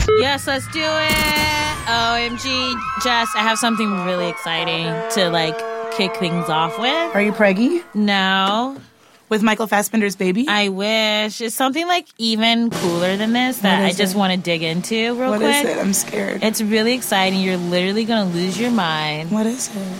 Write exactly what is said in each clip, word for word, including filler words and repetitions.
Yes, let's do it. O M G. Jess, I have something really exciting to, like, kick things off with. Are you preggy? No. With Michael Fassbender's baby? I wish. It's something, like, even cooler than this that I just want to dig into real what quick. What is it? I'm scared. It's really exciting. You're literally going to lose your mind. What is it?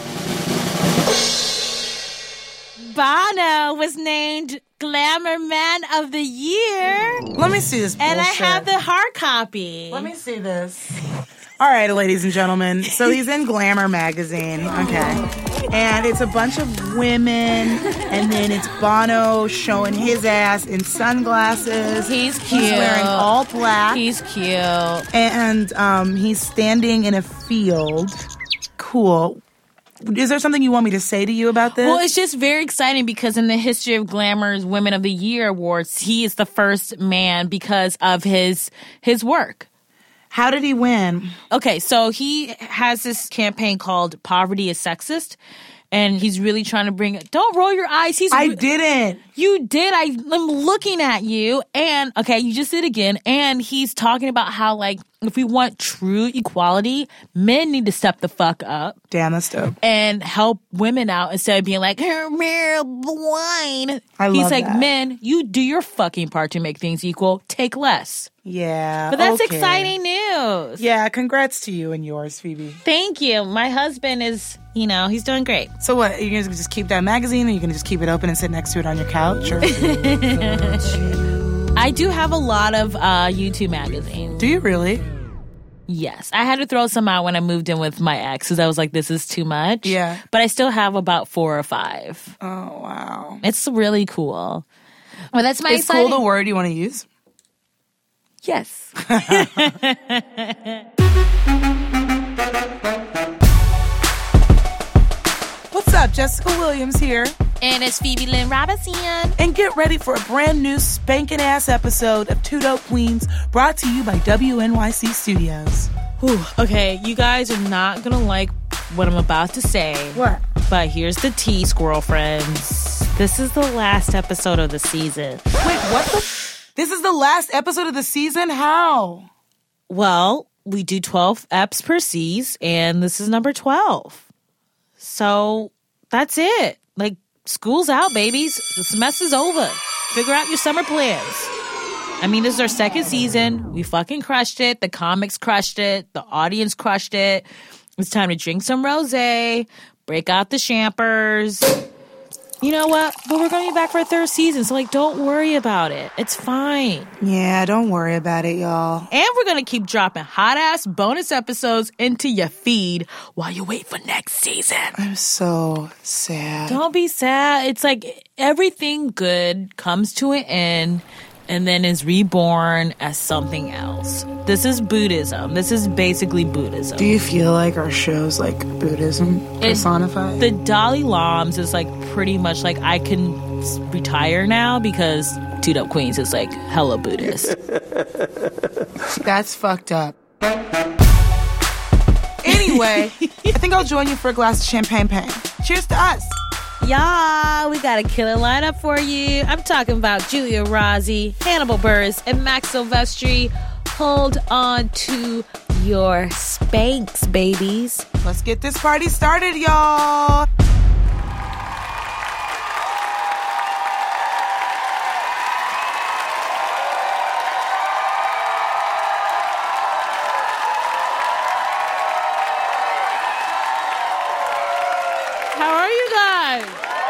Bono was named Glamour Man of the Year. Let me see this bullshit. And I have the hard copy. Let me see this. All right, ladies and gentlemen. So he's in Glamour magazine. Okay. And it's a bunch of women, and then it's Bono showing his ass in sunglasses. He's cute. He's wearing all black. He's cute. And um, he's standing in a field. Cool. Is there something you want me to say to you about this? Well, it's just very exciting because in the history of Glamour's Women of the Year awards, he is the first man because of his his work. How did he win? Okay, so he has this campaign called Poverty is Sexist, and he's really trying to bring it. Don't roll your eyes. He's I re- didn't. You did. I, I'm looking at you. And, okay, you just did again. And he's talking about how, like, if we want true equality, men need to step the fuck up. Damn, that's dope. And help women out instead of being like, here, mere wine. I love He's like, that. men, you do your fucking part to make things equal. Take less. Yeah. But that's okay. exciting news. Yeah, congrats to you and yours, Phoebe. Thank you. My husband is, you know, he's doing great. So what, are you going to just keep that magazine, or are you going to just keep it open and sit next to it on your couch? Or? I do have a lot of uh, YouTube magazines. Do you really? Yes. I had to throw some out when I moved in with my ex because I was like, this is too much. Yeah. But I still have about four or five. Oh, wow. It's really cool. Well, that's my Is exciting... cool the word you want to use? Yes. What's up? Jessica Williams here. And it's Phoebe Lynn Robinson. And get ready for a brand new spanking ass episode of Two Dope Queens brought to you by W N Y C Studios. Whew. Okay, you guys are not going to like what I'm about to say. What? But here's the tea, squirrel friends. This is the last episode of the season. Wait, what the... This is the last episode of the season? How? Well, we do twelve eps per season, and this is number twelve. So that's it. Like, school's out, babies. The semester's over. Figure out your summer plans. I mean, this is our second season. We fucking crushed it. The comics crushed it. The audience crushed it. It's time to drink some rosé, break out the champers. You know what? But we're going to be back for a third season, so, like, don't worry about it. It's fine. Yeah, don't worry about it, y'all. And we're going to keep dropping hot-ass bonus episodes into your feed while you wait for next season. I'm so sad. Don't be sad. It's like everything good comes to an end and then is reborn as something else. This is Buddhism. This is basically Buddhism. Do you feel like our show's like Buddhism personified? The Dalai Lams is like pretty much like I can retire now because Two Dope Queens is like hella Buddhist. That's fucked up. Anyway, I think I'll join you for a glass of champagne pain. Cheers to us. Y'all, we got a killer lineup for you. I'm talking about Julia Rossi, Hannibal Buress, and Max Silvestri. Hold on to your Spanx, babies. Let's get this party started, y'all. How are you guys?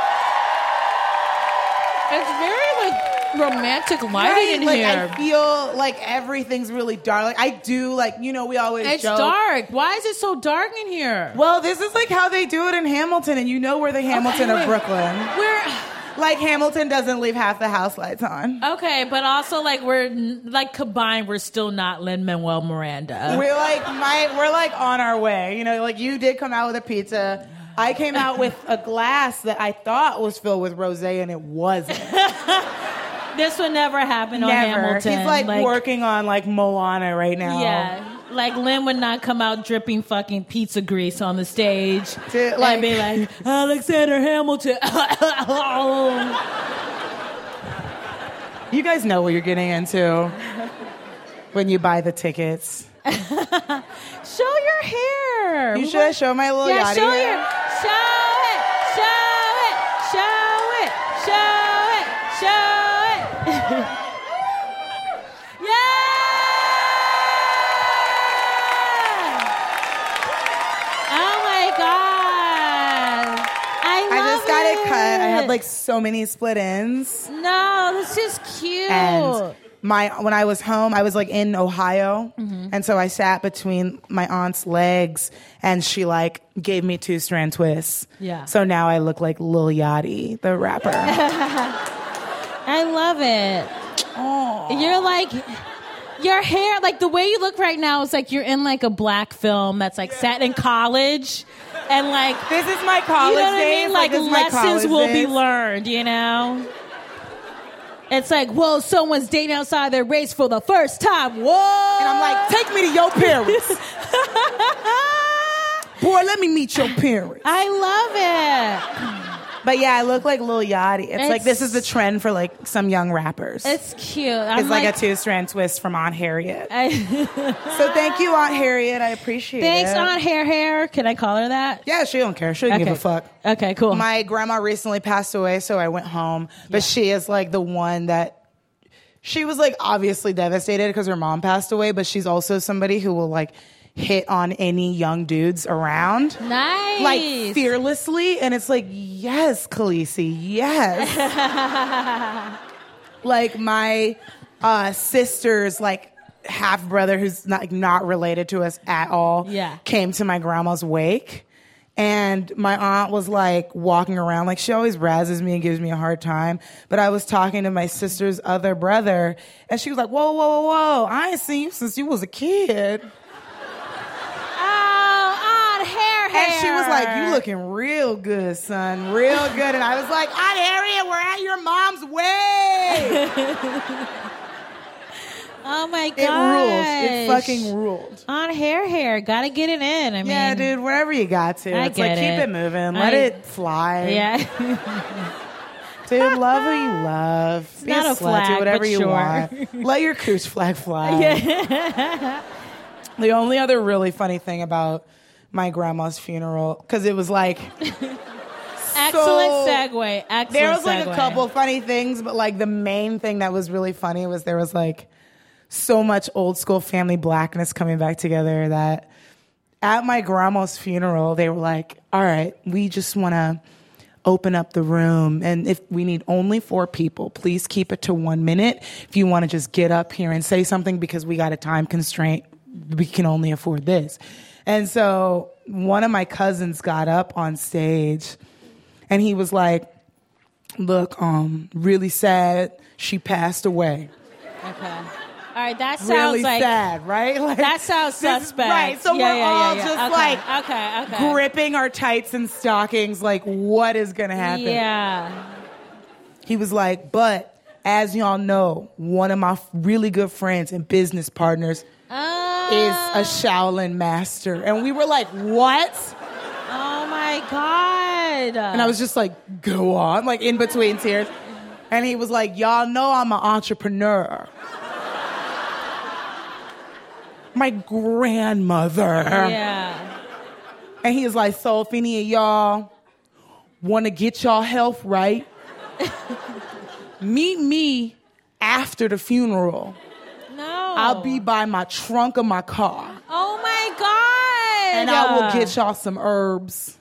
It's very, like, romantic lighting Right, in like, here. I feel like everything's really dark. Like, I do, like, you know, we always It's joke. dark. Why is it so dark in here? Well, this is like how they do it in Hamilton, and you know we're the Hamilton Okay, of wait. Brooklyn. We're... Like, Hamilton doesn't leave half the house lights on. Okay, but also, like, we're, like, combined, we're still not Lin-Manuel Miranda. We're like, my, we're like on our way. You know, like, you did come out with a pizza. I came out with a glass that I thought was filled with rosé, and it wasn't. This would never happen on Never. Hamilton. He's like, working on like Moana right now. Yeah. Like Lynn would not come out dripping fucking pizza grease on the stage To, like- and be like, Alexander Hamilton. You guys know what you're getting into. when you buy the tickets. Show your hair. You should show my little yeah, yachty show hair. your, show it, show it, show it, show it, show it. Yeah! Oh my god! I love I just got it. it cut. I had like so many split ends. No, this is cute. And my when I was home, I was like in Ohio, mm-hmm. and so I sat between my aunt's legs, and she like gave me two strand twists. Yeah. So now I look like Lil Yachty, the rapper. I love it. Oh, you're like your hair, like the way you look right now is like you're in like a black film that's like set in college, and like this is my college you know what days. I mean? Like, like lessons will days. be learned, you know. It's like, whoa, someone's dating outside their race for the first time. Whoa. And I'm like, take me to your parents. Boy, let me meet your parents. I love it. But yeah, I look like Lil Yachty. It's, It's- like, this is the trend for like some young rappers. It's cute. I'm It's like, a two-strand twist from Aunt Harriet. I, So thank you, Aunt Harriet. I appreciate thanks, it. Aunt Hair Hair. Can I call her that? Yeah, she don't care. She don't give a fuck. Okay, cool. My grandma recently passed away, so I went home. But Yeah. she is like the one that she was like obviously devastated because her mom passed away, but she's also somebody who will like hit on any young dudes around. Nice. Like fearlessly. And it's like, yes, Khaleesi, yes. Like my uh, sister's like half brother, who's not like, not related to us at all, Yeah. came to my grandma's wake. And my aunt was like walking around, like she always razzes me and gives me a hard time. But I was talking to my sister's other brother, and she was like, whoa, whoa, whoa, whoa, I ain't seen you since you was a kid. Oh, Aunt Hair Hair. And she was like, you looking real good, son, real good. And I was like, Aunt Harriet, we're at your mom's wake. Oh my god. It ruled. It fucking ruled. Aunt Hair Hair. Gotta get it in. I mean, Yeah, dude, wherever you got to. I It's get like, keep it. it moving. Let I- it fly. Yeah. Dude, love who you love. Be not a a slut, flag, do whatever but you sure. want. Let your cooch flag fly. Yeah. The only other really funny thing about my grandma's funeral, because it was like... Excellent so- segue. Excellent There was like segue. a couple funny things, but like the main thing that was really funny was there was like so much old school family blackness coming back together that at my grandma's funeral, they were like, all right, we just want to open up the room. And if we need only four people, please keep it to one minute. If you want to just get up here and say something because we got a time constraint, we can only afford this. And so one of my cousins got up on stage and he was like, look, um, really sad. She passed away. Okay. All right, that sounds Really like sad, right? Like, that sounds this- suspect. Right. So Yeah, we're yeah, all yeah, yeah. just Okay, like okay, okay. gripping our tights and stockings, like, what is going to happen? Yeah. He was like, but as y'all know, one of my really good friends and business partners Uh, is a Shaolin master. And we were like, what? Oh my god. And I was just like, go on, like in between tears. And he was like, y'all know I'm an entrepreneur. My grandmother. Yeah. And he was like, so if any of y'all want to get y'all health right, meet me after the funeral. No. I'll be by my trunk of my car. Oh my god. And I will get y'all some herbs.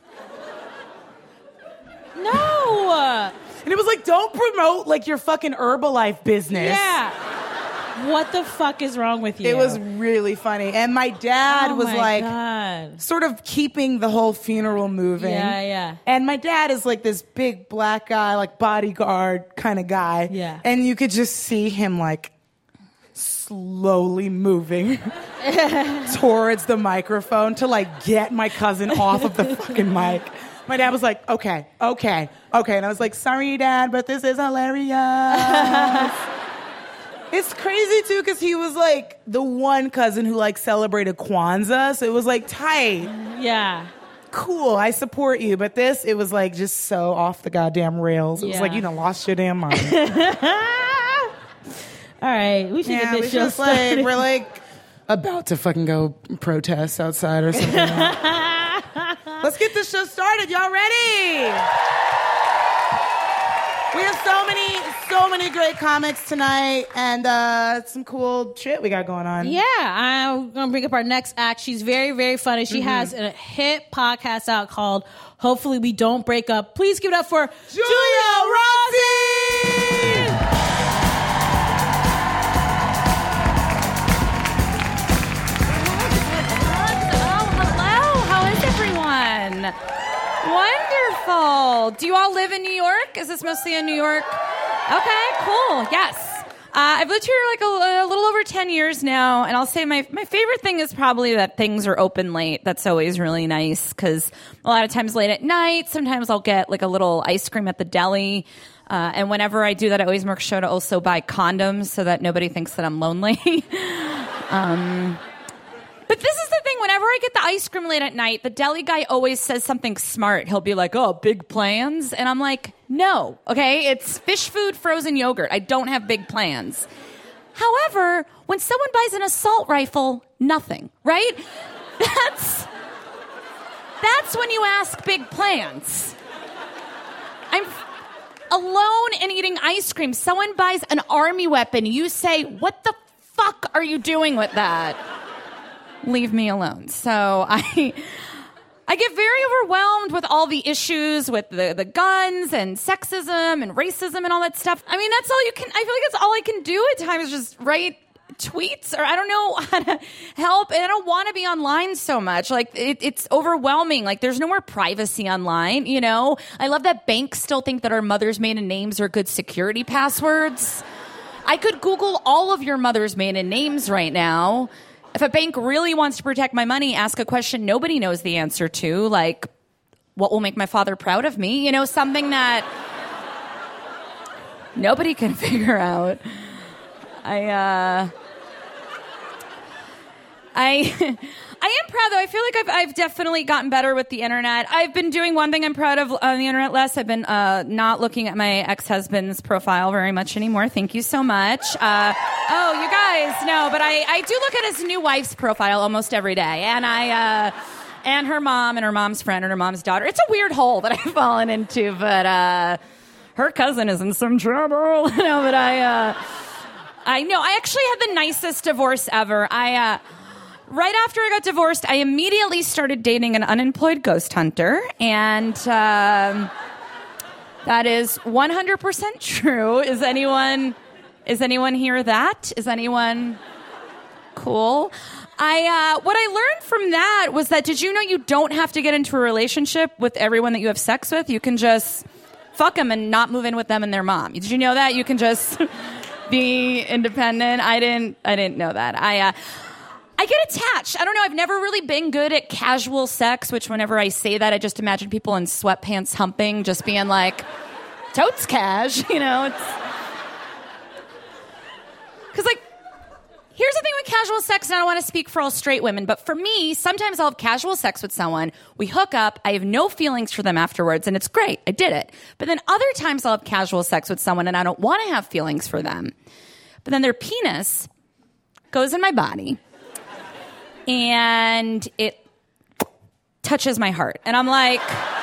No. And it was like, don't promote like your fucking Herbalife business. Yeah. What the fuck is wrong with you? It was really funny. And my dad oh was my like god. sort of keeping the whole funeral moving. Yeah, yeah. And my dad is like this big black guy, like bodyguard kind of guy. Yeah. And you could just see him like slowly moving towards the microphone to like get my cousin off of the fucking mic. My dad was like, okay, okay, okay. And I was like, sorry, Dad, but this is hilarious. It's crazy, too, because he was, like, the one cousin who, like, celebrated Kwanzaa. So it was, like, tight. Yeah. Cool, I support you. But this, it was, like, just so off the goddamn rails. It was Yeah. like, you done lost your damn mind. All right, we should Yeah, get we this show just like started. we're like about to fucking go protest outside or something. Let's get this show started. Y'all ready? We have so many, so many great comics tonight, and uh, some cool shit we got going on. Yeah, I'm gonna bring up our next act. She's very, very funny. She Mm-hmm. has a hit podcast out called "Hopefully We Don't Break Up." Please give it up for Julia Julia Rossi! Oh, hello. How is everyone? Wonderful. Do you all live in New York? Is this mostly in New York? Okay, cool. Yes. Uh, I've lived here like a, a little over ten years now, and I'll say my, my favorite thing is probably that things are open late. That's always really nice, because a lot of times late at night, sometimes I'll get like a little ice cream at the deli. Uh, and whenever I do that, I always make sure to also buy condoms so that nobody thinks that I'm lonely. um, but this is the thing. Whenever I get the ice cream late at night, the deli guy always says something smart. He'll be like, oh, big plans? And I'm like, no, okay? It's fish food, frozen yogurt. I don't have big plans. However, when someone buys an assault rifle, nothing, right? That's, that's when you ask big plans. I'm alone and eating ice cream. Someone buys an army weapon. You say, what the fuck are you doing with that? Leave me alone. So I I get very overwhelmed with all the issues with the, the guns and sexism and racism and all that stuff. I mean, that's all you can, I feel like that's all I can do at times, just write tweets, or I don't know how to help. And I don't want to be online so much. Like, it, it's overwhelming. Like, there's no more privacy online, you know? I love that banks still think that our mother's maiden names are good security passwords. I could Google all of your mother's maiden names right now. If a bank really wants to protect my money, ask a question nobody knows the answer to, like, what will make my father proud of me? You know, something that nobody can figure out. I, uh... I... I am proud, though. I feel like I've, I've definitely gotten better with the internet. I've been doing one thing I'm proud of on the internet less. I've been uh, not looking at my ex-husband's profile very much anymore. Thank you so much. Uh, oh, you guys, no, but I, I do look at his new wife's profile almost every day. And I, uh, and her mom and her mom's friend and her mom's daughter. It's a weird hole that I've fallen into, but uh, her cousin is in some trouble. no, but I, uh, I know. I actually had the nicest divorce ever. I, uh, Right after I got divorced, I immediately started dating an unemployed ghost hunter, and um, that is one hundred percent true. Is anyone, is anyone hear that? Is anyone cool? I uh, what I learned from that was that, did you know you don't have to get into a relationship with everyone that you have sex with? You can just fuck them and not move in with them and their mom. Did you know that? You can just be independent. I didn't. I didn't know that. I. Uh, I get attached. I don't know. I've never really been good at casual sex, which whenever I say that, I just imagine people in sweatpants humping, just being like, totes cash, you know? It's because, like, here's the thing with casual sex, and I don't want to speak for all straight women, but for me, sometimes I'll have casual sex with someone, we hook up, I have no feelings for them afterwards, and it's great. I did it. But then other times I'll have casual sex with someone, and I don't want to have feelings for them. But then their penis goes in my body, and it touches my heart. And I'm like,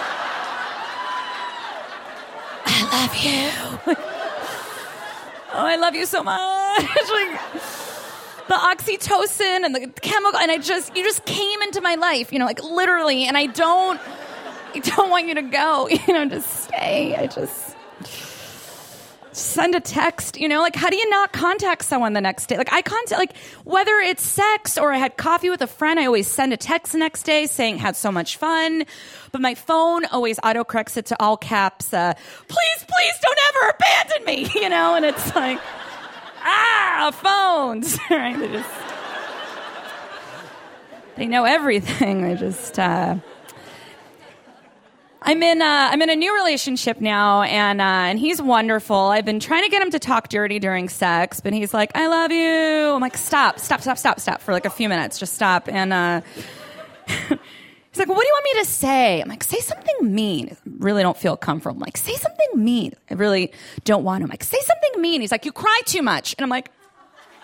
I love you. Oh, I love you so much. Like, the oxytocin and the chemical, and I just, you just came into my life, you know, like literally, and I don't, I don't want you to go, you know, just stay. I just... send a text, you know, like, how do you not contact someone the next day? Like, I contact, like, whether it's sex or I had coffee with a friend, I always send a text the next day saying, had so much fun. But my phone always autocorrects it to all caps, uh, please, please don't ever abandon me, you know? And it's like, ah, phones, right? They just, they know everything. They just, uh, I'm in uh, I'm in a new relationship now, and uh, and he's wonderful. I've been trying to get him to talk dirty during sex, but he's like, I love you. I'm like, stop, stop, stop, stop, stop for like a few minutes. Just stop. And uh, he's like, well, what do you want me to say? I'm like, say something mean. I really don't feel comfortable. I'm like, say something mean. I really don't want to. I'm like, say something mean. He's like, you cry too much. And I'm like,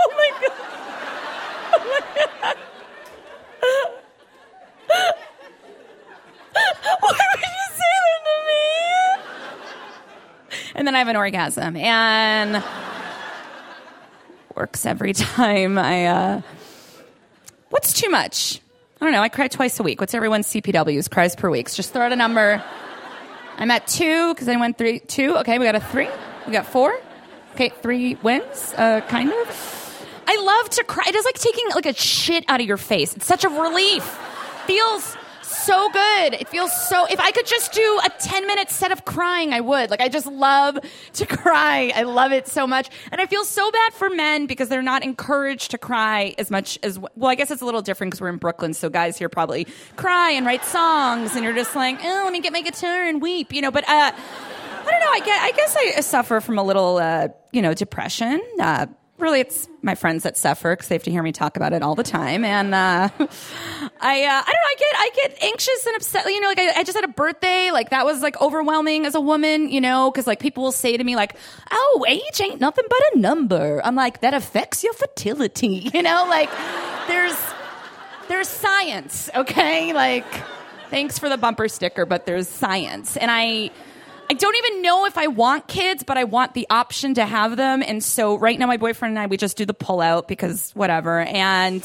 Oh my God. Oh my God. Why would you say that to me? And then I have an orgasm, and works every time I, uh, what's too much? I don't know, I cry twice a week. What's everyone's C P Ws, cries per week? Just throw out a number. I'm at two, because I went three, two. Okay, we got a three. We got four. Okay, three wins, uh, kind of. I love to cry. It is like taking like a shit out of your face. It's such a relief. Feels so good. It feels so... If I could just do a ten-minute set of crying, I would. Like, I just love to cry. I love it so much. And I feel so bad for men because they're not encouraged to cry as much as... Well, I guess it's a little different because we're in Brooklyn, so guys here probably cry and write songs, and you're just like, oh, let me get my guitar and weep, you know, but... uh I don't know. I guess, I guess I suffer from a little, uh, you know, depression. Uh, really, it's my friends that suffer because they have to hear me talk about it all the time. And uh, I, uh, I don't know. I get, I get anxious and upset. You know, like I, I just had a birthday. Like that was like overwhelming as a woman. You know, because like people will say to me like, "Oh, age ain't nothing but a number." I'm like, that affects your fertility. You know, like there's, there's science. Okay, like thanks for the bumper sticker, but there's science, and I. I don't even know if I want kids, but I want the option to have them. And so right now my boyfriend and I, we just do the pull-out because whatever. And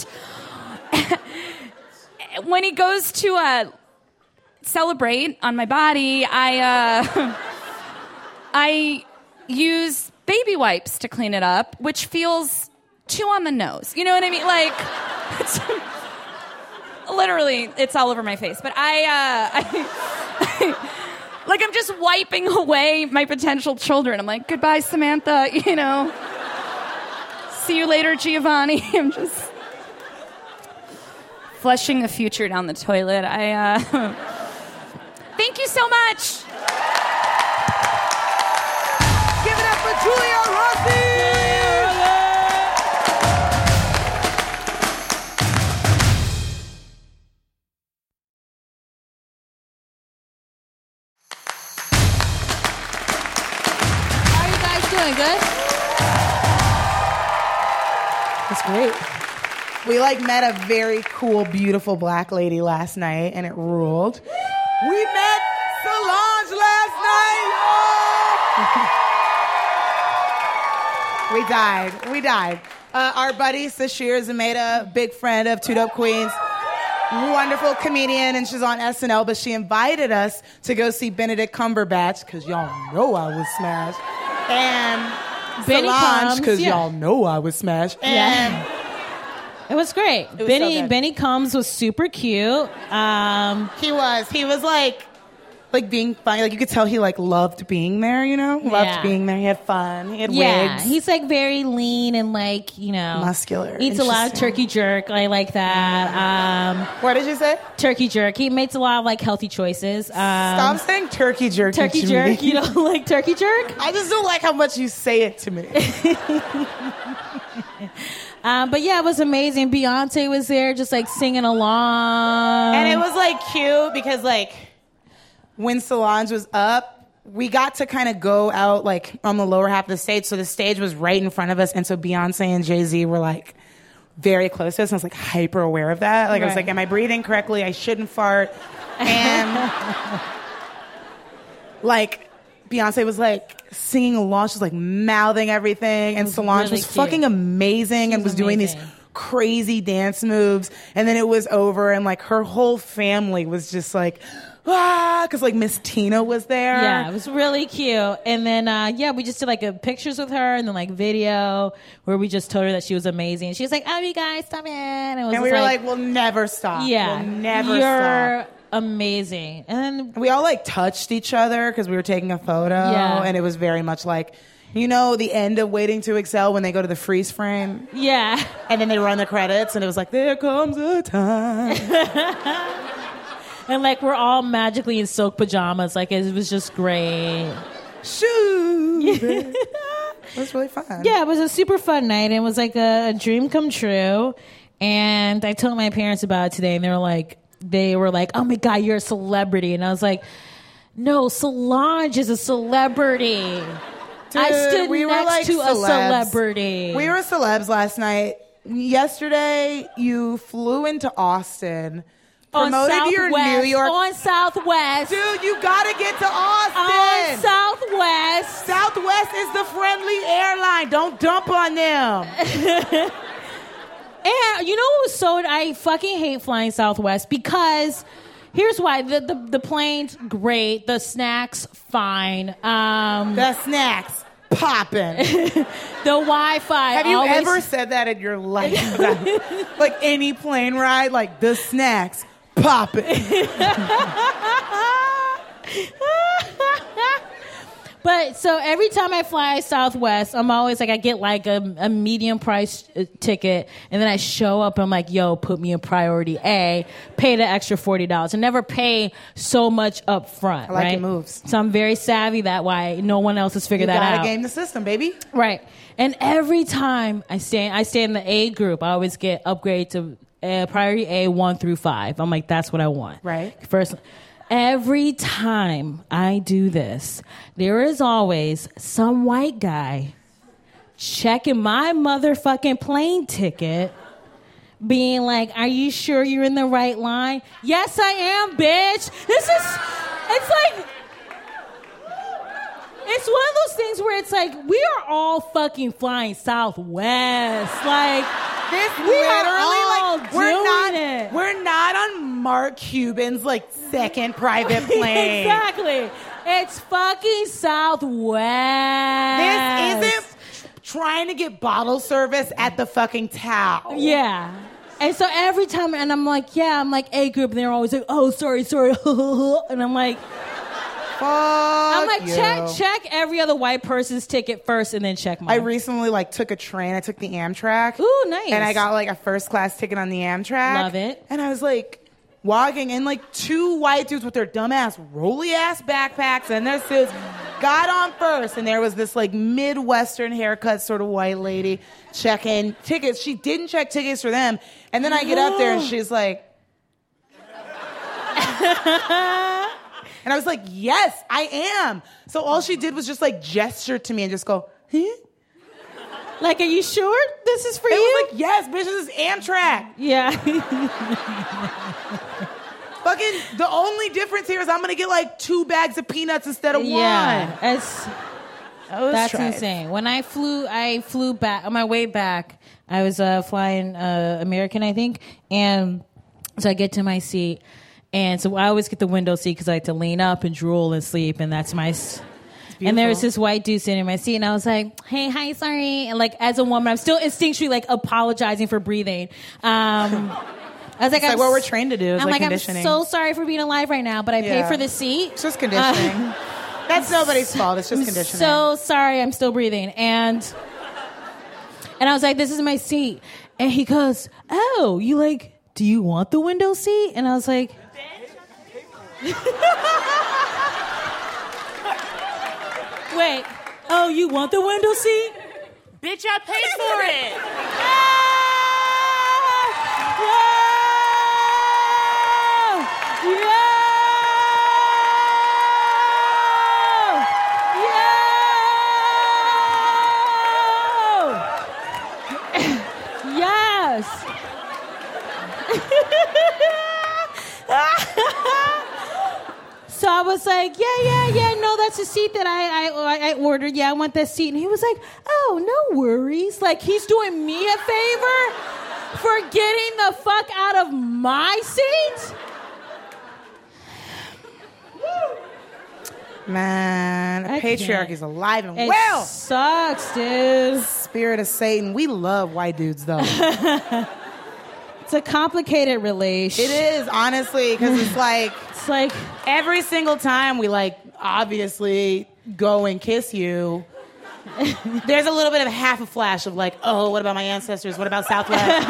when he goes to uh, celebrate on my body, I uh, I use baby wipes to clean it up, which feels too on the nose. You know what I mean? Like, it's, literally, it's all over my face. But I... Uh, I, I Like, I'm just wiping away my potential children. I'm like, goodbye, Samantha, you know. See you later, Giovanni. I'm just flushing the future down the toilet. I, uh... Thank you so much. Give it up for Julia Rossi! Good. That's great. We like met a very cool, beautiful black lady last night, and it ruled. We met Solange last night. Oh! we died. We died. Uh, our buddy Sashir Zameda, big friend of Two Dope Queens, wonderful comedian, and she's on S N L. But she invited us to go see Benedict Cumberbatch because y'all know I was smashed. And Benny Solange, because yeah. y'all know I was smashed. And yeah. It was great. It was Benny so Benny Combs was super cute. Um, he was. He was like, like being funny. Like you could tell he like loved being there. You know, loved Yeah. being there. He had fun. He had yeah, wigs. he's like very lean and like you know Muscular. Eats a lot of Interesting. turkey jerk. I like that. Um, What did you say? turkey jerk. He makes a lot of like healthy choices. Um, Stop saying turkey jerk. turkey to jerk. me. You don't like turkey jerk? I just don't like how much you say it to me. Um, but yeah, it was amazing. Beyonce was there, just like singing along, And it was like cute because like when Solange was up, we got to kind of go out like on the lower half of the stage. So the stage was right in front of us. And so Beyonce and Jay-Z were like very close to us. And I was like hyper aware of that. Like I was Right. like, am I breathing correctly? I shouldn't fart. And like Beyonce was like singing along. She was like mouthing everything. And was Solange really was cute. fucking amazing and was was doing these amazing. crazy dance moves. And then it was over and like her whole family was just like, ah, because like Miss Tina was there. yeah, it was really cute. And then uh, yeah, we just did like a pictures with her and then like video where we just told her that she was amazing. She was like, "Oh, you guys, stop it!" And, it was And we just were like, we'll never stop. "Yeah, We'll never you're stop. amazing." And then We all like touched each other because we were taking a photo. Yeah. And it was very much like, you know, the end of Waiting to Excel when they go to the freeze frame yeah, and then they run the credits and it was like, there comes a time. and like we're all magically in silk pajamas. Like it was just great. Shoo. It was really fun. Yeah, it was a super fun night. It was like a, a dream come true. And I told my parents about it today, and they were like, they were like, "Oh my God, you're a celebrity!" And I was like, "No, Solange is a celebrity. Dude, I stood we next were like to celebs. a celebrity. We were celebs last night. Yesterday, you flew into Austin. on Promoted Southwest, your New York. on Southwest. Dude, you gotta get to Austin. On Southwest. Southwest is the friendly airline. Don't dump on them. And you know what was so... I fucking hate flying Southwest because... Here's why. The, the, the plane's great. The snacks, fine. Um, The snacks, popping. the Wi-Fi, Have you always... ever said that in your life? Like any plane ride? Like the snacks, popping. But so every time I fly Southwest, I'm always like, I get like a, a medium price uh, ticket, and then I show up and I'm like, yo, put me in priority A, pay the extra forty dollars. I never pay so much up front. I like right? your moves. So I'm very savvy that way. No one else has figured You that gotta out. game the system, baby. Right. And every time I stay, I stay in the A group, I always get upgrade to uh, priority A one through five. I'm like, that's what I want. Right. First. Every time I do this, there is always some white guy checking my motherfucking plane ticket, being like, are you sure you're in the right line? Yes, I am, bitch. This is, it's like, it's one of those things where it's like, we are all fucking flying Southwest. Like, This We are literally all like we're doing not it. we're not on Mark Cuban's like second private plane. Exactly. It's fucking Southwest. This isn't trying to get bottle service at the fucking Tao. Yeah. And so every time, and I'm like, yeah, I'm like A group, and they're always like, oh, sorry, sorry, and I'm like, Fuck I'm like, you. check, check every other white person's ticket first, and then check mine. I recently like took a train. I took the Amtrak. Ooh, nice. And I got like a first class ticket on the Amtrak. Love it. And I was like walking, and like two white dudes with their dumbass rolly ass backpacks and their suits got on first, and there was this like Midwestern haircut sort of white lady checking tickets. She didn't check tickets for them, and then I get up there and she's like. And I was like, yes, I am. So all she did was just like gesture to me and just go, huh? Like, are you sure this is for It you? was like, yes, bitch, this is Amtrak. Yeah. Fucking, the only difference here is I'm going to get like two bags of peanuts instead of yeah. one. It's, Oh, that's try it. insane. When I flew, I flew back, on my way back, I was uh, flying uh, American, I think, and so I get to my seat, and so I always get the window seat because I like to lean up and drool and sleep, and that's my... S- and there was this white dude sitting in my seat, and I was like, hey, hi, sorry. And like, as a woman, I'm still instinctually like apologizing for breathing. Um, I was like, It's I'm like what we're s- trained to do is I'm like like, I'm conditioning. so sorry for being alive right now, but I Yeah. paid for the seat. It's just conditioning. Uh, That's nobody's fault. It's just I'm conditioning. so sorry, I'm still breathing. And and I was like, this is my seat. And he goes, oh, you like, do you want the window seat? And I was like, wait, oh, you want the window seat? Bitch, I paid for it. Whoa! Yeah! Yes. So I was like, yeah, yeah, yeah, no, that's a seat that I, I I ordered. Yeah, I want that seat. And he was like, oh, no worries. Like, he's doing me a favor for getting the fuck out of my seat? Man, I patriarchy's can't. alive and It well. sucks, dude. Spirit of Satan. We love white dudes, though. It's a complicated relation. It is, honestly, because it's like It's like, every single time we, like, obviously go and kiss you, there's a little bit of half a flash of, like, oh, what about my ancestors? What about Southwest?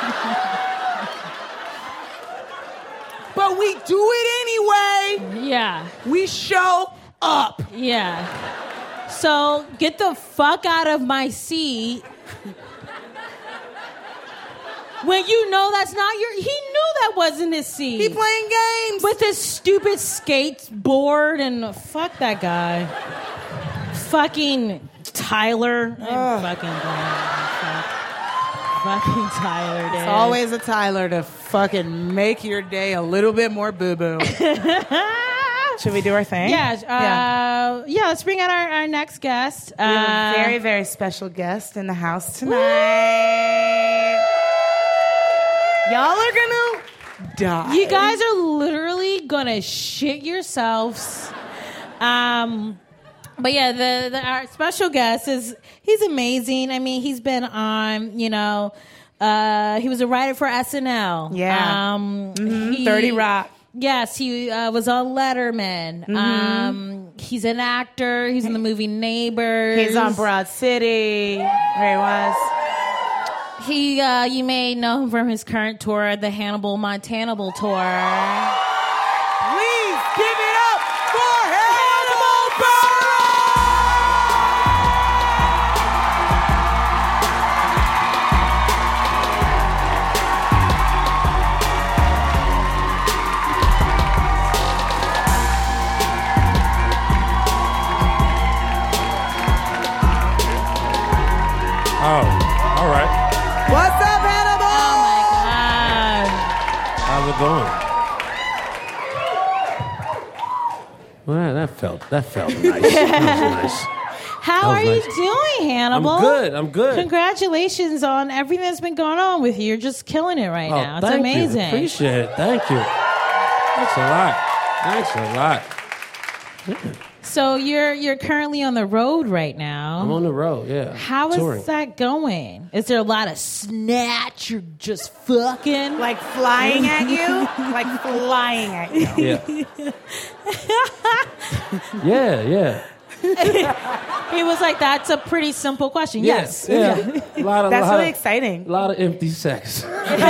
But we do it anyway. yeah, We show up. yeah. So get the fuck out of my seat. When you know that's not your... He knew that wasn't his seat. He playing games. With his stupid skateboard and... Fuck that guy. fucking Tyler. I'm fucking fuck. Fucking Tyler, dude. It's always a Tyler to fucking make your day a little bit more boo-boo. Should we do our thing? Yeah, uh, yeah. yeah. Let's bring out our, our next guest. We have Uh, a very, very special guest in the house tonight. Y'all are gonna die. You guys are literally gonna shit yourselves. Um, but yeah, the, the our special guest is he's amazing. I mean, he's been on, you know, uh, he was a writer for S N L. Yeah. Um, Mm-hmm. he- thirty Rock. Yes, he uh, was on Letterman. Mm-hmm. Um, he's an actor. He's in the movie Neighbors. He's on Broad City. There he was. He, uh, you may know him from his current tour, the Hannibal Montanable tour. Please give it up for Hannibal Buress! Oh, all right. What's up, Hannibal? Oh, Well, that felt that felt nice. That was nice. How That are was you nice. doing, Hannibal? I'm good. I'm good. Congratulations on everything that's been going on with you. You're just killing it right Oh, now. It's thank amazing. You. Appreciate it. Thank you. Thanks a lot. Thanks a lot. So you're you're currently on the road right now. I'm on the road. Yeah. How is Touring. that going? Is there a lot of snatch or just fucking? Like flying at you? Like flying at you. Yeah. yeah. Yeah. He was like, "That's a pretty simple question." Yes. Yeah. A lot of. That's lot really of, exciting. A lot of empty sex.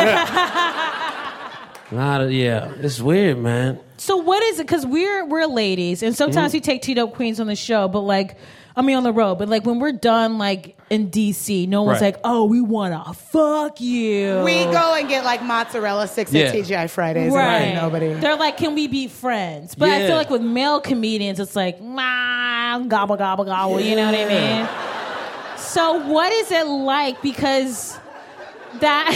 A lot of yeah. It's weird, man. So what is it? Because we're we're ladies, and sometimes Mm-hmm. we take T-Dope Queens on the show, but like, I mean, on the road. But like when we're done, like in D C, no one's Right. like, "Oh, we wanna fuck you." We go and get like mozzarella sticks Yeah. at T G I Fridays. Right. And nobody. They're like, "Can we be friends?" But I Yeah. feel like with male comedians, it's like, "Nah, gobble gobble gobble." You know what I mean? So what is it like? Because that.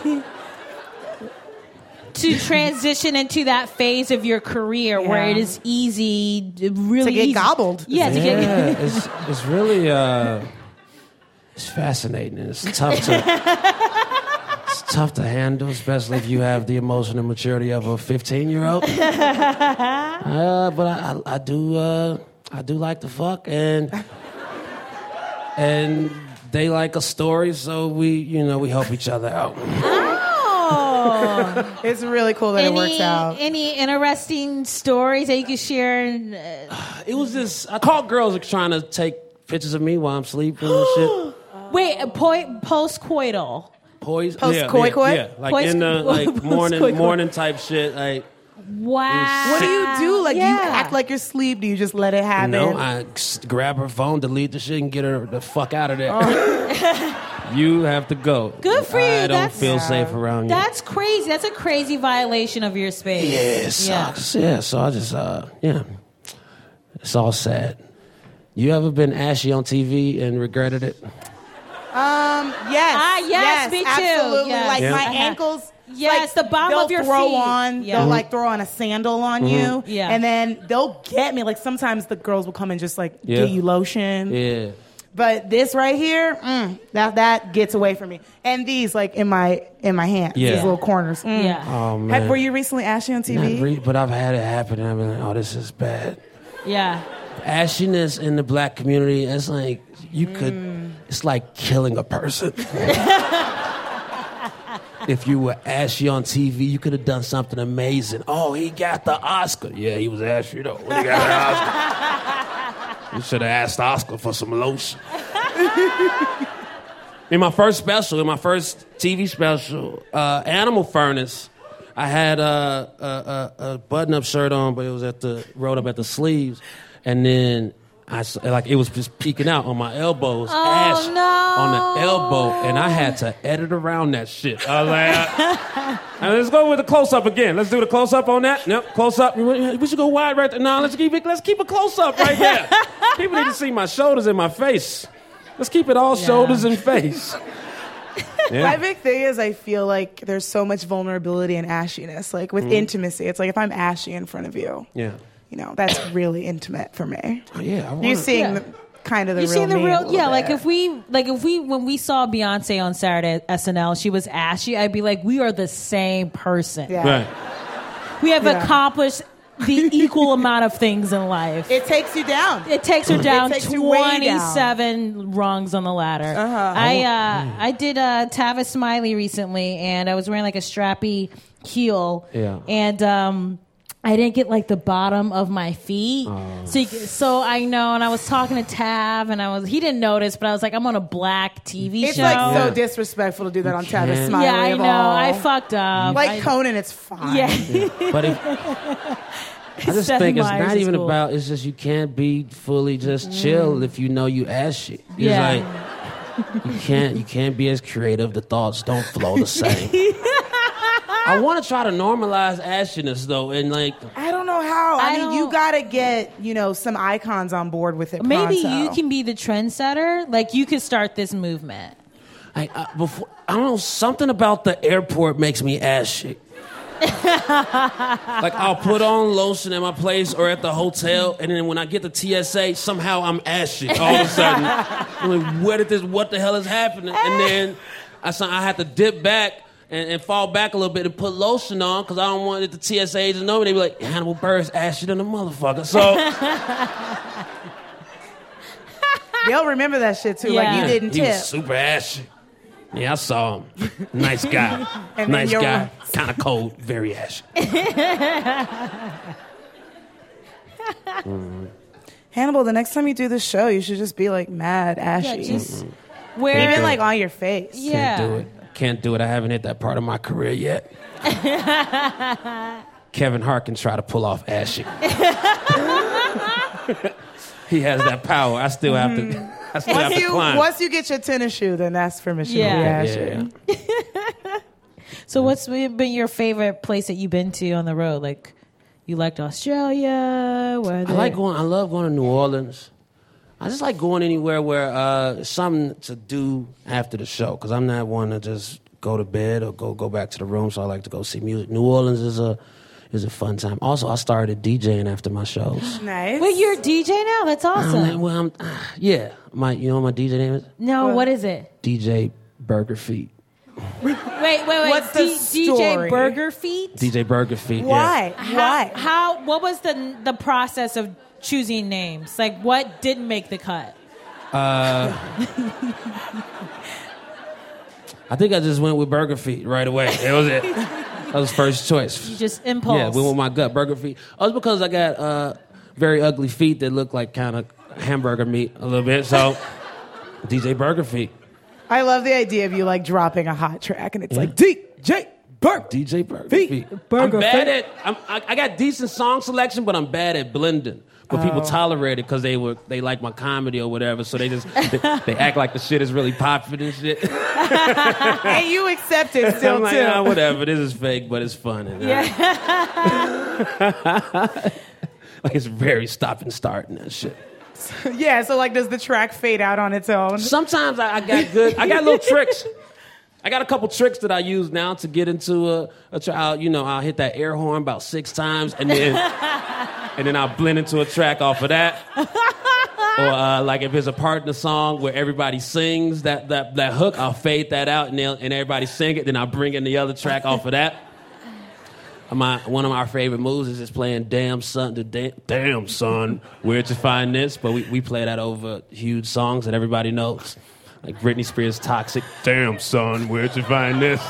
To transition into that phase of your career where Yeah. it is easy, really To get easy. gobbled. Yeah, to Yeah, get. it's it's really uh, it's fascinating. It's tough to it's tough to handle, especially if you have the emotional maturity of a fifteen year old. Uh, but I, I, I do uh, I do like to fuck, and and they like a story, so we you know we help each other out. Oh, It's really cool that it works any out. any interesting stories that you could share? And, uh, It was just I caught girls trying to take pictures of me while I'm sleeping and shit. wait, po- post-coital. Poise, Post yeah, koi yeah, koi? yeah, like Post- in the like post morning koi koi. morning type shit. Like Wow. What do you do? Like, do you Yeah. act like you're asleep? Do you just let it you happen? know, I s- grab her phone, delete the shit, and get her the fuck out of there. You have to go. Good for you. I don't That's- feel Yeah. safe around you. That's crazy. That's a crazy violation of your space. Yeah, it sucks. Yeah. so I just, uh, yeah, it's all sad. You ever been ashy on T V and regretted it? Um, yes. Ah, yes, me too. Absolutely. Yes. Like Yeah. my Uh-huh. ankles. Yes, like, the bottom they'll of your throw feet. on. Yeah. They'll like throw on a sandal on Mm-hmm. you. Yeah. And then they'll get me. Like sometimes the girls will come and just like Yeah. get you lotion. Yeah. But this right here, mm, that that gets away from me. And these like in my in my hands, Yeah. these little corners. Mm. Yeah. Oh man. Have- were you recently ashy on T V? Not re- but I've had it happen, and I've been like, oh, this is bad. Yeah. Ashiness in the black community, it's like you could, it's like killing a person. If you were ashy on T V, you could have done something amazing. Oh, he got the Oscar. Yeah, he was ashy though. When he got the Oscar, you should have asked Oscar for some lotion. In my first special, in my first T V special, uh, Animal Furnace, I had a, a, a, a button-up shirt on, but it was at the rolled up at the sleeves, and then I s- like it was just peeking out on my elbows, Oh, ash no. on the elbow, and I had to edit around that shit. I was like, uh, uh, let's go with the close up again. Let's do the close up on that. Nope, close up. We should go wide right there. No, let's keep it. Let's keep a close up right there. People need to see my shoulders and my face. Let's keep it all Yeah. shoulders and face. Yeah. My big thing is I feel like there's so much vulnerability and ashiness. Like with intimacy, it's like if I'm ashy in front of you, Yeah. you know, that's really intimate for me. Oh, yeah. I wanna, You're seeing Yeah. the, kind of the You real seen the me a real, little yeah. bit. Like if we, like if we, when we saw Beyonce on Saturday at S N L, she was ashy. I'd be like, we are the same person. Yeah. Right. We have Yeah. accomplished the equal amount of things in life. It takes you down. It takes her down takes you way down. twenty-seven rungs on the ladder. Uh-huh. I uh, I did uh, Tavis Smiley recently, and I was wearing like a strappy heel. Yeah. And um, I didn't get like the bottom of my feet, so you, so I know. And I was talking to Tav, and I was he didn't notice, but I was like, I'm on a black T V It's show. like Yeah. so disrespectful to do that on can't. Tavis Smiley. yeah, I of know. all. I fucked up. Like I, Conan, it's fine. yeah. But if, I just Seth think it's Meyers not is even cool. about, it's just you can't be fully just chill if you know you ashy. It's Yeah. like, you can't, you can't be as creative. The thoughts don't flow the same. I want to try to normalize ashiness though, and like, I don't know how. I, I mean, you don't- gotta get, you know, some icons on board with it. Maybe pronto. you can be the trendsetter. Like you could start this movement. I, I, before, I don't know, something about the airport makes me ashy. Like I'll put on lotion at my place or at the hotel, and then when I get to T S A, somehow I'm ashy all of a sudden. I'm like, where did this? What the hell is happening? And then I, so I had to dip back and, and fall back a little bit and put lotion on because I don't want it, the T S A agents to know me. They be like, Hannibal Buress ashy than a motherfucker. So They'll remember that shit too. Yeah. Like you didn't he tip. was super ashy. Yeah, I saw him. Nice guy. And then nice you're- guy. Kind of cold. Very ashy. Hannibal, the next time you do this show, you should just be like mad ashy. Yeah, just where Even like on your face. yeah. Can't do it. Can't do it. I haven't hit that part of my career yet. Kevin Hart can try to pull off ashy. He has that power. I still have to. I still have Once to you, climb. once you get your tennis shoe, then that's permission Yeah. to be Yeah, ashy. yeah. So what's been your favorite place that you've been to on the road? Like you liked Australia? Where I like going. I love going to New Orleans. I just like going anywhere where uh, something to do after the show because I'm not one to just go to bed or go go back to the room. So I like to go see music. New Orleans is a is a fun time. Also, I started DJing after my shows. Nice. Wait, you're a D J now? That's I'm awesome. not- well, I'm, ah, yeah, my you know what my D J name is No, what is it? D J Burger Feet. Wait, wait, wait. What's the D- DJ story? Burger Feet? D J Burger Feet. Why? Yeah. Why? How, how? What was the the process of choosing names? Like, what didn't make the cut? I think I just went with Burger Feet right away. That was it. That was first choice. Just impulse. Yeah, went with my gut, Burger Feet. Oh, it's because I got uh, very ugly feet that look like kind of hamburger meat a little bit. So, D J Burger Feet. I love the idea of you like dropping a hot track and it's like D J Burger. D J Burger Feet. Feet. Burger I'm bad Feet. at. I'm, I, I got decent song selection, but I'm bad at blending. But people tolerate it because they were they like my comedy or whatever. So they just they, they act like the shit is really popular and shit. And you accept it still I'm like, too. ah, whatever. This is fake, but it's fun. And, uh, like it's very stop and start and that shit. Yeah, so like does the track fade out on its own? Sometimes I, I got good. I got little tricks. I got a couple tricks that I use now to get into a, a track. You know, I'll hit that air horn about six times, and then and then I'll blend into a track off of that. Or uh, like if it's a part in the song where everybody sings that that, that hook, I'll fade that out, and they'll, and everybody sing it. Then I'll bring in the other track off of that. My, one of my favorite moves is just playing "Damn Son," the damn, damn son, where'd you find this? But we, we play that over huge songs that everybody knows, like Britney Spears' "Toxic." Damn son, where'd you find this?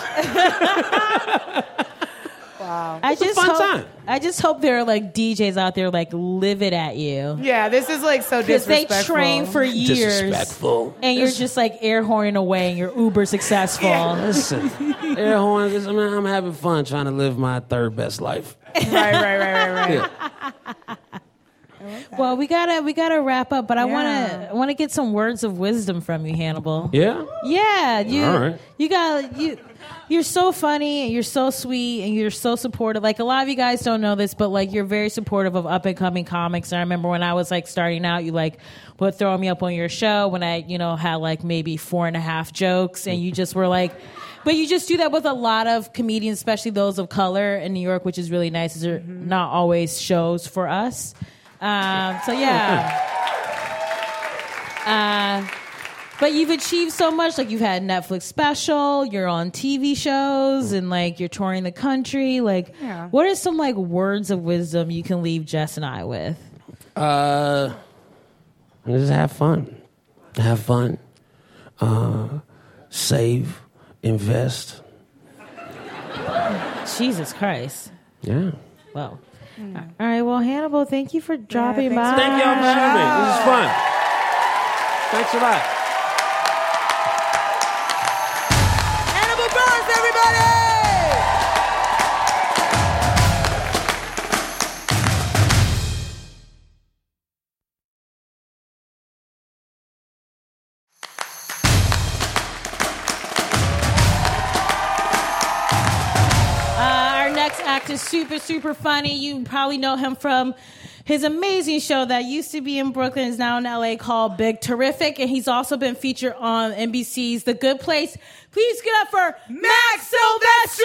I just fun hope, time. I just hope there are like D Js out there like livid at you. Yeah, this is like so Because they disrespectful. train for years. Disrespectful. And you're just like air horning away and you're uber successful. Listen, air horns. is- I mean, I'm having fun trying to live my third best life. Right, right, right, right, right. Yeah. Well, we gotta we gotta wrap up, but I Yeah. wanna I wanna get some words of wisdom from you, Hannibal. Yeah? Yeah, you All right. you got you. You're so funny and you're so sweet and you're so supportive. Like a lot of you guys don't know this, but like you're very supportive of up and coming comics. And I remember when I was like starting out, you like would throw me up on your show when I, you know, had like maybe four and a half jokes, and you just were like, but you just do that with a lot of comedians, especially those of color in New York, which is really nice. These are not always shows for us. Um, so yeah. Uh, But you've achieved so much. Like you've had a Netflix special, you're on T V shows, and like you're touring the country. Like, Yeah. what are some like words of wisdom you can leave Jess and I with? Uh, just have fun. Have fun. Uh, save. Invest. Jesus Christ. Yeah. Well, all right. Well, Hannibal, thank you for dropping by. thanks Thank y'all for having me. This is fun. Thanks a lot. Hannibal Buress, everybody! Is super, super funny. You probably know him from his amazing show that used to be in Brooklyn, is now in L A, called Big Terrific. And he's also been featured on N B C's The Good Place. Please get up for Max Silvestri!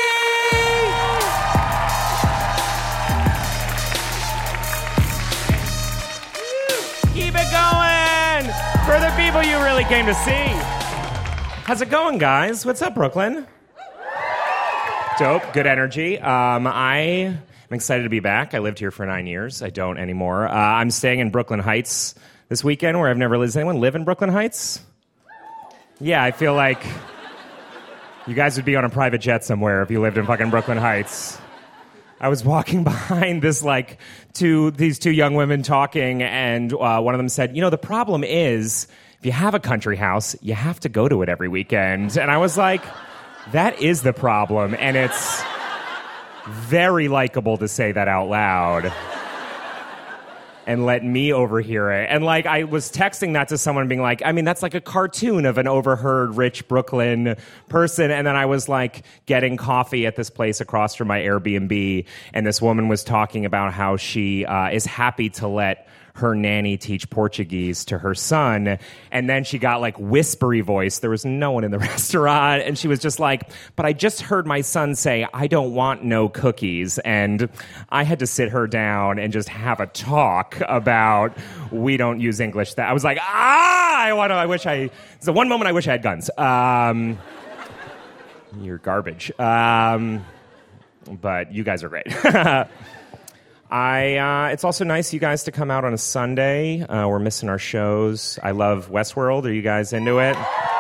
Keep it going for the people you really came to see. How's it going, guys? What's up, Brooklyn? Dope, good energy. Um, I am excited to be back. I lived here for nine years. I don't anymore. Uh, I'm staying in Brooklyn Heights this weekend, where I've never lived. Does anyone live in Brooklyn Heights? Yeah, I feel like you guys would be on a private jet somewhere if you lived in fucking Brooklyn Heights. I was walking behind this, like, two these two young women talking, and uh, one of them said, you know, the problem is, if you have a country house, you have to go to it every weekend. And I was like, that is the problem, and it's very likable to say that out loud and let me overhear it. And, like, I was texting that to someone being like, I mean, that's like a cartoon of an overheard rich Brooklyn person. And then I was, like, getting coffee at this place across from my Airbnb, and this woman was talking about how she uh, is happy to let her nanny teach Portuguese to her son. And then she got like whispery voice. There was no one in the restaurant. And she was just like, but I just heard my son say, I don't want no cookies. And I had to sit her down and just have a talk about we don't use English. That I was like, ah, I want to, I wish I, it's the one moment I wish I had guns. Um, you're garbage. Um, but you guys are great. I. Uh, it's also nice you guys to come out on a Sunday. Uh, we're missing our shows. I love Westworld. Are you guys into it?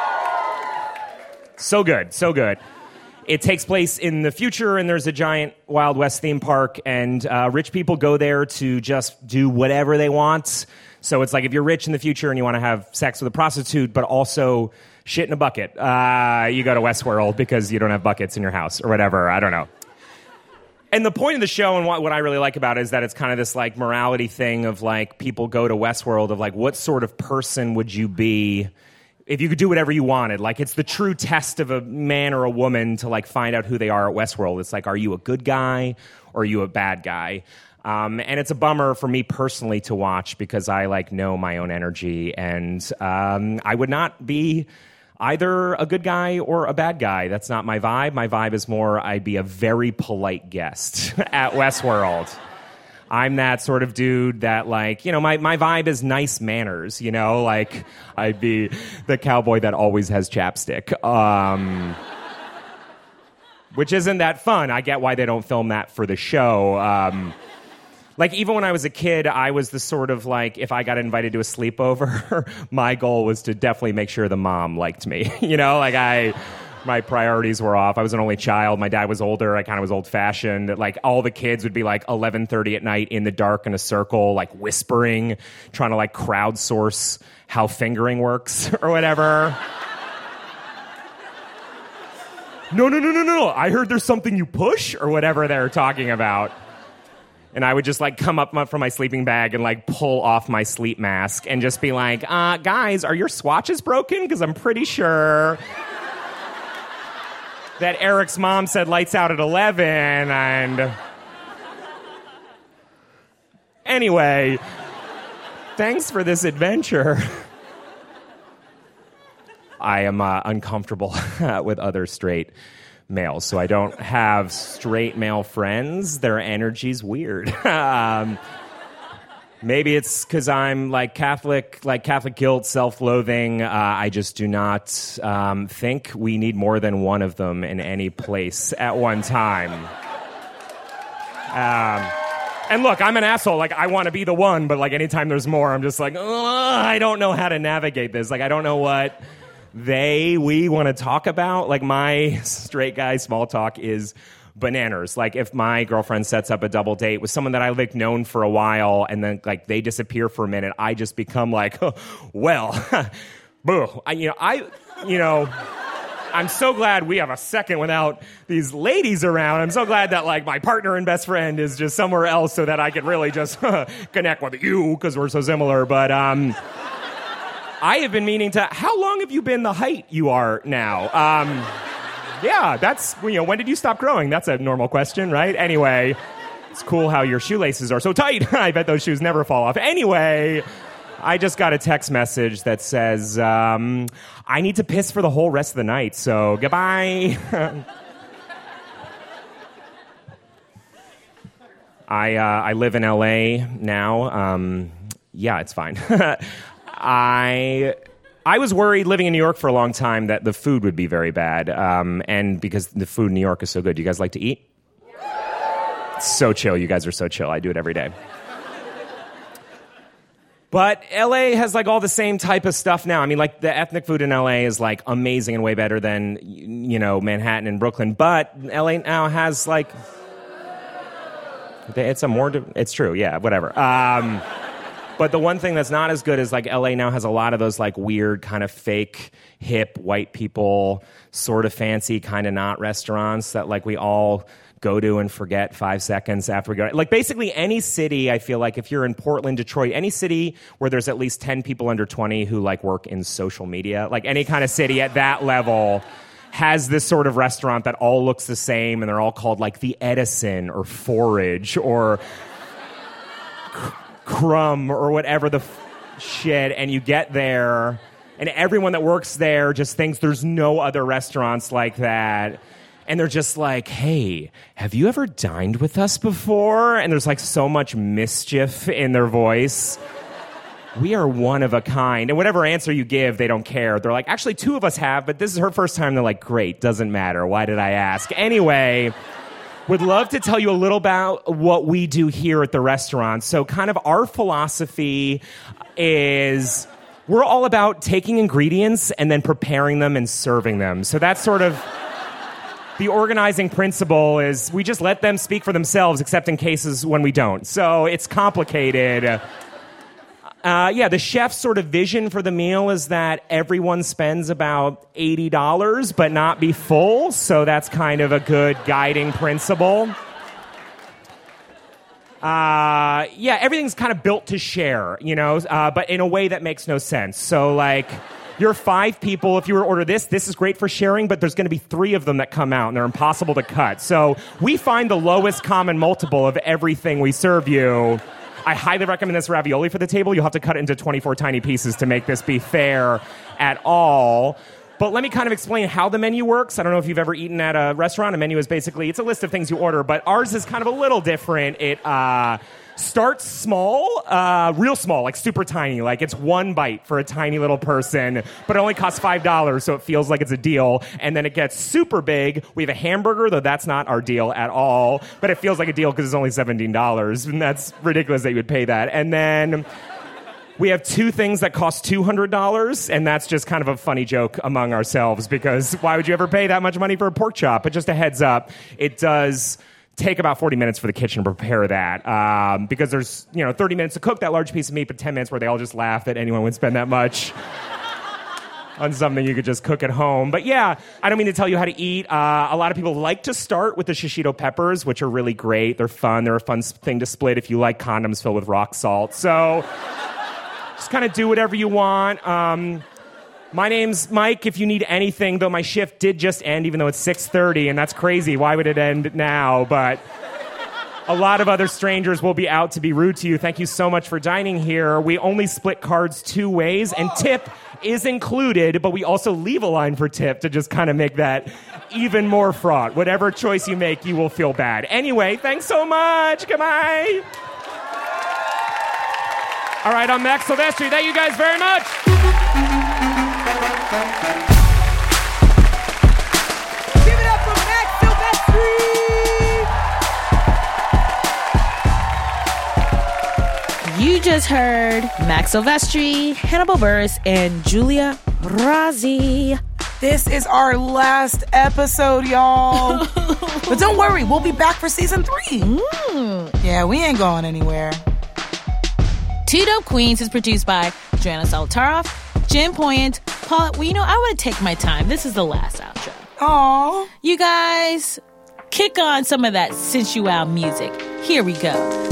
So good, so good. It takes place in the future, and there's a giant Wild West theme park, and uh, rich people go there to just do whatever they want. So it's like if you're rich in the future and you want to have sex with a prostitute, but also shit in a bucket, uh, you go to Westworld because you don't have buckets in your house or whatever. I don't know. And the point of the show, and what, what I really like about it, is that it's kind of this like morality thing of like people go to Westworld of like, what sort of person would you be if you could do whatever you wanted? Like, it's the true test of a man or a woman to like find out who they are at Westworld. It's like, are you a good guy or are you a bad guy? Um, and it's a bummer for me personally to watch because I like know my own energy, and um, I would not be either a good guy or a bad guy. That's not my vibe. My vibe is more I'd be a very polite guest at Westworld. I'm that sort of dude that, like, you know, my, my vibe is nice manners, you know? Like, I'd be the cowboy that always has chapstick. Um, which isn't that fun. I get why they don't film that for the show. Um, like, even when I was a kid, I was the sort of, like, if I got invited to a sleepover, my goal was to definitely make sure the mom liked me. You know, like, I... my priorities were off. I was an only child. My dad was older. I kind of was old-fashioned. Like, all the kids would be, like, eleven thirty at night in the dark in a circle, like, whispering, trying to, like, crowdsource how fingering works or whatever. No, no, no, no, no. I heard there's something you push or whatever they're talking about. And I would just like come up from my sleeping bag and like pull off my sleep mask and just be like, uh, guys, are your swatches broken? Because I'm pretty sure that Eric's mom said lights out at eleven. And anyway, thanks for this adventure. I am uh, uncomfortable with other straight males, so I don't have straight male friends. Their energy's weird. um, maybe it's because I'm like Catholic, like Catholic guilt, self-loathing. Uh, I just do not um, think we need more than one of them in any place at one time. Um, and look, I'm an asshole. Like, I want to be the one, but like anytime there's more, I'm just like, I don't know how to navigate this. Like, I don't know what they, we want to talk about. Like, my straight guy small talk is bananas. Like, if my girlfriend sets up a double date with someone that I've like known for a while and then like they disappear for a minute, I just become like, oh, well, boo. I, you know, I, you know, I'm so glad we have a second without these ladies around. I'm so glad that like my partner and best friend is just somewhere else so that I can really just connect with you because we're so similar. But, um... I have been meaning to, how long have you been the height you are now? Um, yeah, that's, you know, when did you stop growing? That's a normal question, right? Anyway, it's cool how your shoelaces are so tight. I bet those shoes never fall off. Anyway, I just got a text message that says, um, I need to piss for the whole rest of the night, so goodbye. I, uh, I live in L A now. Um, yeah, it's fine. I I was worried living in New York for a long time that the food would be very bad, um, and because the food in New York is so good. Do you guys like to eat? It's so chill. You guys are so chill. I do it every day. But L A has like all the same type of stuff now. I mean, like the ethnic food in L A is like amazing and way better than, you know, Manhattan and Brooklyn. But L A now has like, it's a more, it's true. Yeah, whatever. Um, But the one thing that's not as good is like L A now has a lot of those like weird kind of fake hip white people sort of fancy kind of not restaurants that like we all go to and forget five seconds after we go. Like basically any city, I feel like if you're in Portland, Detroit, any city where there's at least ten people under twenty who like work in social media, like any kind of city at that level has this sort of restaurant that all looks the same and they're all called like the Edison or Forage or Crumb or whatever the f- shit, and you get there and everyone that works there just thinks there's no other restaurants like that, and they're just like, hey, have you ever dined with us before? And there's like so much mischief in their voice. We are one of a kind. And whatever answer you give, they don't care. They're like, actually two of us have, but this is her first time. They're like, great, doesn't matter, why did I ask? Anyway, would love to tell you a little about what we do here at the restaurant. So kind of our philosophy is we're all about taking ingredients and then preparing them and serving them. So that's sort of the organizing principle is we just let them speak for themselves, except in cases when we don't. So it's complicated. Uh, yeah, the chef's sort of vision for the meal is that everyone spends about eighty dollars, but not be full. So that's kind of a good guiding principle. Uh, yeah, everything's kind of built to share, you know, uh, but in a way that makes no sense. So, like, you're five people. If you were to order this, this is great for sharing, but there's going to be three of them that come out, and they're impossible to cut. So we find the lowest common multiple of everything we serve you. I highly recommend this ravioli for the table. You'll have to cut it into twenty-four tiny pieces to make this be fair at all. But let me kind of explain how the menu works. I don't know if you've ever eaten at a restaurant. A menu is basically, it's a list of things you order, but ours is kind of a little different. It uh, starts small, uh, real small, like super tiny. Like it's one bite for a tiny little person, but it only costs five dollars, so it feels like it's a deal. And then it gets super big. We have a hamburger, though that's not our deal at all, but it feels like a deal because it's only seventeen dollars, and that's ridiculous that you would pay that. And then we have two things that cost two hundred dollars, and that's just kind of a funny joke among ourselves because why would you ever pay that much money for a pork chop? But just a heads up, it does take about forty minutes for the kitchen to prepare that um, because there's, you know, thirty minutes to cook that large piece of meat, but ten minutes where they all just laugh that anyone would spend that much on something you could just cook at home. But yeah, I don't mean to tell you how to eat. Uh, a lot of people like to start with the shishito peppers, which are really great. They're fun. They're a fun thing to split if you like condoms filled with rock salt. So just kind of do whatever you want. Um, my name's Mike. If you need anything, though my shift did just end, even though it's six thirty, and that's crazy. Why would it end now? But a lot of other strangers will be out to be rude to you. Thank you so much for dining here. We only split cards two ways, and tip is included, but we also leave a line for tip to just kind of make that even more fraught. Whatever choice you make, you will feel bad. Anyway, thanks so much. Goodbye. All right, I'm Max Silvestri. Thank you guys very much. Give it up for Max Silvestri! You just heard Max Silvestri, Hannibal Buress, and Julia Razzi. This is our last episode, y'all. But don't worry, we'll be back for season three. Mm. Yeah, we ain't going anywhere. Two Dope Queens is produced by Joanna Solotaroff, Jen Poyant, Paula. Well, you know, I want to take my time. This is the last outro. Aww. You guys, kick on some of that sensual music. Here we go.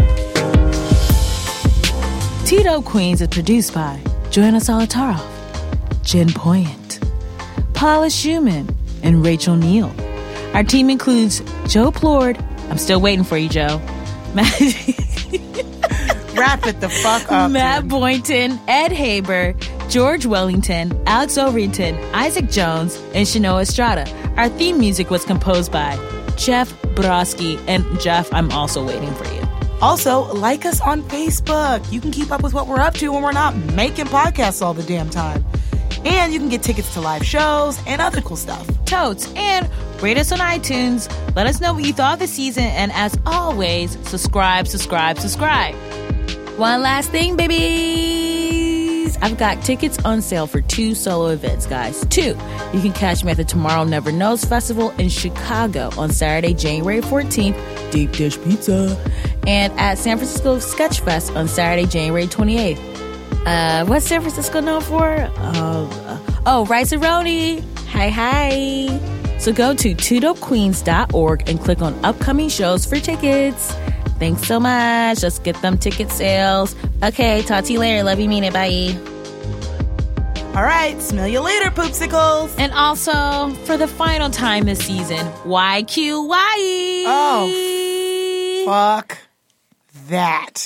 Two Dope Queens is produced by Joanna Solotaroff, Jen Poyant, Paula Schumann, and Rachel Neal. Our team includes Joe Plord. I'm still waiting for you, Joe. Matt, Wrap it the fuck up. Matt Boynton, Ed Haber, George Wellington, Alex Overington, Isaac Jones, and Shanoa Estrada. Our theme music was composed by Jeff Brodsky. And Jeff, I'm also waiting for you. Also, like us on Facebook. You can keep up with what we're up to when we're not making podcasts all the damn time. And you can get tickets to live shows and other cool stuff. Totes. And rate us on iTunes. Let us know what you thought of the season. And as always, subscribe, subscribe, subscribe. One last thing, babies. I've got tickets on sale for two solo events, guys. Two. You can catch me at the Tomorrow Never Knows Festival in Chicago on Saturday, January fourteenth, Deep Dish Pizza. And at San Francisco Sketch Fest on Saturday, January twenty-eighth. Uh, what's San Francisco known for? Uh, uh, oh, Rice-A-Roni. Hi, hi. So go to two dope queens dot org and click on upcoming shows for tickets. Thanks so much. Let's get them ticket sales. Okay, talk to you later. Love you, mean it. Bye. All right, smell you later, poopsicles. And also, for the final time this season, Y Q Y E. Oh, fuck that.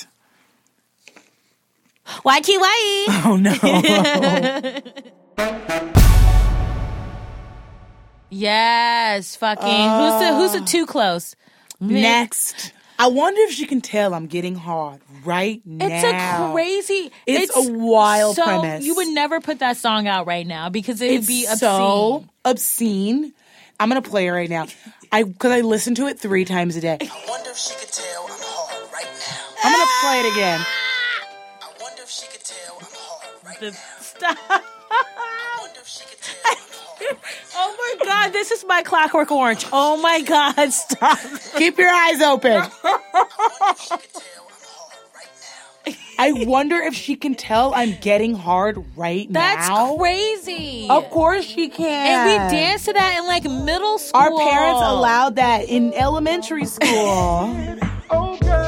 Y Q Y E. Oh, no. Yes, fucking. Uh, who's the who's the too close? Next. I wonder if she can tell I'm getting hard right now. It's a crazy. It's, it's a wild so, premise. You would never put that song out right now because it it's would be obscene. so obscene. I'm gonna play it right now. I because I listen to it three times a day. I wonder if she could tell I'm hard right now. I'm gonna play it again. I wonder if she could tell I'm hard right The, now. stop. I wonder if she could tell I'm hard right now. Oh my God, this is my Clockwork Orange. Oh my God, stop. Keep your eyes open. I wonder if she could tell I'm hard right now. I wonder if she can tell I'm getting hard right That's now. That's crazy. Of course she can. And we danced to that in like middle school. Our parents allowed that in elementary school. Oh, girl.